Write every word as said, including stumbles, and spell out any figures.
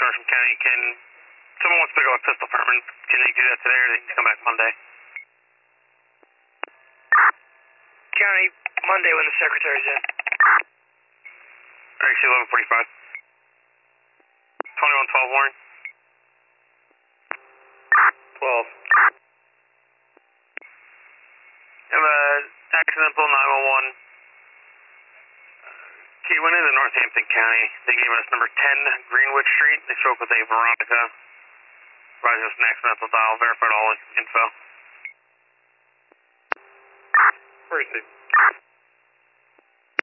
Carson County. Can someone wants to pick up a pistol permit? Can they do that today, or they can come back Monday? County, Monday when the secretary's in. Actually, eleven forty-five. twenty-one twelve, Warren. twelve. Have a accidental nine one one. Okay, went into Northampton County. They gave us number ten Greenwood Street. They spoke with a Veronica. Provided us an accidental dial, verified all info. Where is it?